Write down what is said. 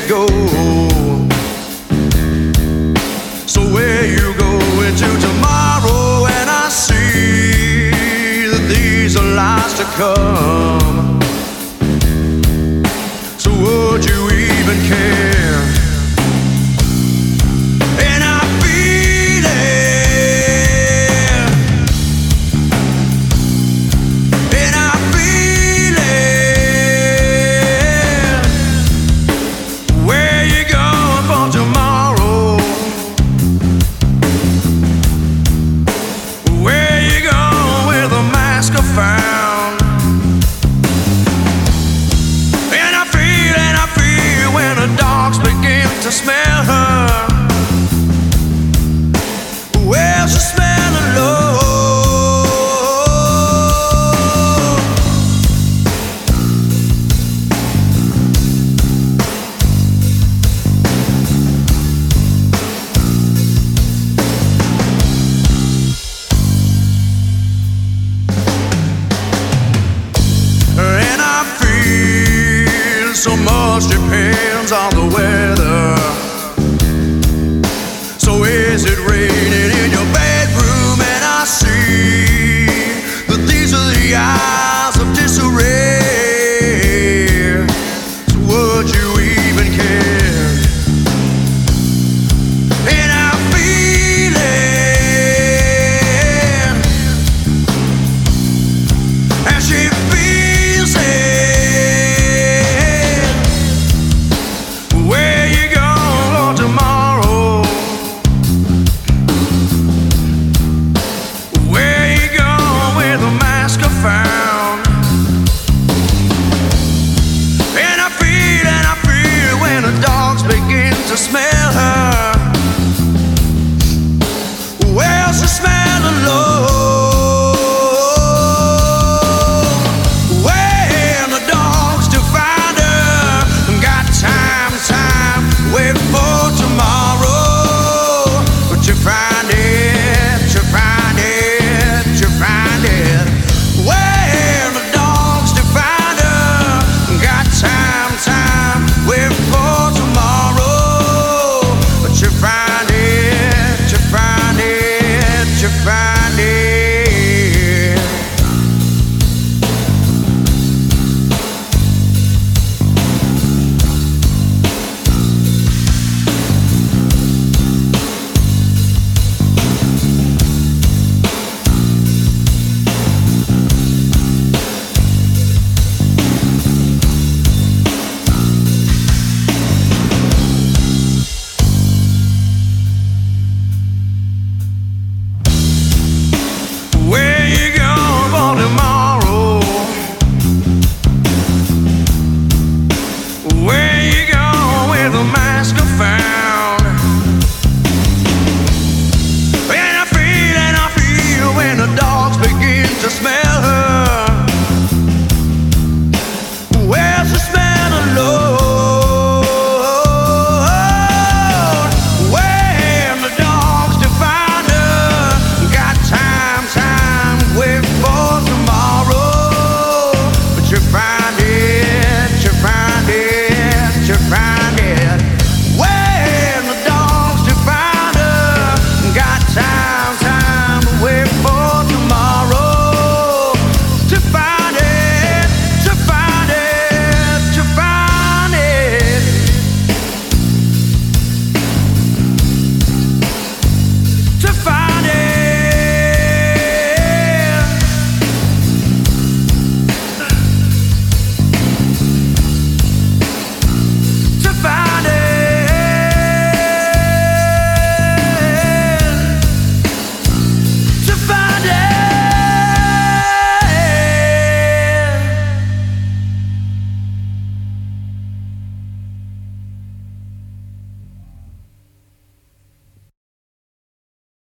go. So where you go into tomorrow, and I see that these are lies to come. So would you even care? And I feel it, and I feel it. Where you going for tomorrow? Where you going with a mask of found? And I feel when the dogs begin to smell her. Well, she smell alone. And I feel so much depends on the way